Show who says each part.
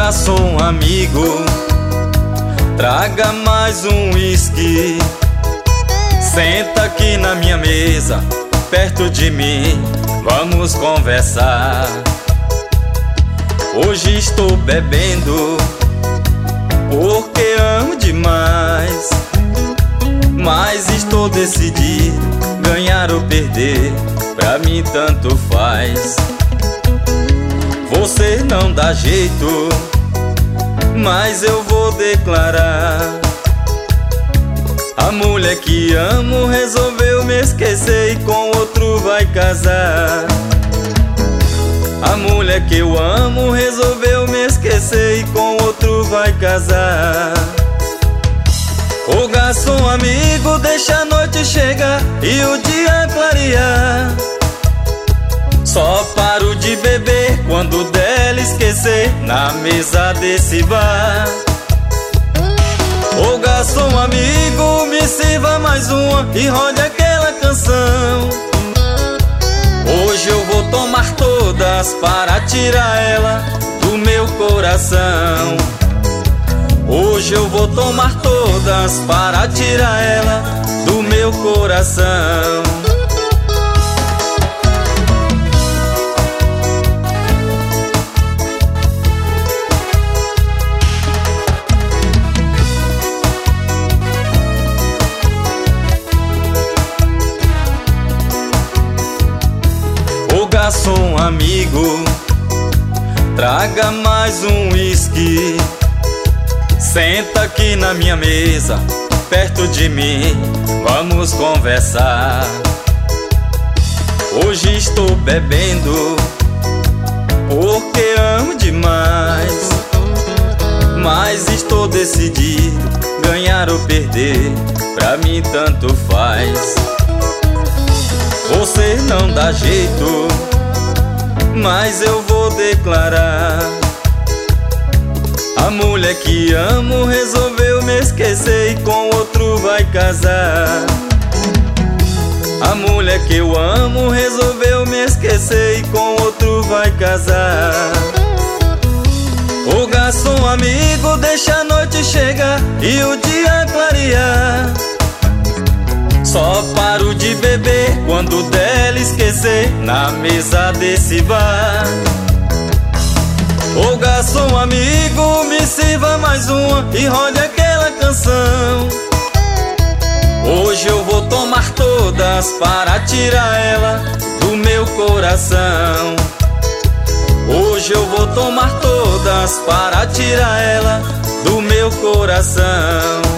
Speaker 1: garçom amigo, traga mais um uísque. Senta aqui na minha mesa, perto de mim, vamos conversar. Hoje estou bebendo porque amo demais, mas estou decidido, ganhar ou perder, pra mim tanto faz. Você não dá jeito, mas eu vou declarar: a mulher que amo resolveu me esquecer e com outro vai casar. A mulher que eu amo resolveu me esquecer e com outro vai casar. Ô garçom amigo, deixa a noite chegar e o dia clarear. Só paro de beber quando dela esquecer na mesa desse bar. Ô garçom amigo, me sirva mais uma e rode aquela canção. Hoje eu vou tomar todas para tirar ela do meu coração. Hoje eu vou tomar todas para tirar ela do meu coração. Garçom amigo, traga mais um uísque. Senta aqui na minha mesa, perto de mim, vamos conversar. Hoje estou bebendo porque amo demais, mas estou decidido, ganhar ou perder, pra mim tanto faz. Você não dá jeito, mas eu vou declarar: a mulher que amo resolveu me esquecer e com outro vai casar. A mulher que eu amo resolveu me esquecer e com outro vai casar. Ô garçom amigo, deixa a noite chegar e o dia clarear. Só paro de beber quando dela esquecer na mesa desse bar. Ô garçom amigo, me sirva mais uma e rode aquela canção. Hoje eu vou tomar todas para tirar ela do meu coração. Hoje eu vou tomar todas para tirar ela do meu coração.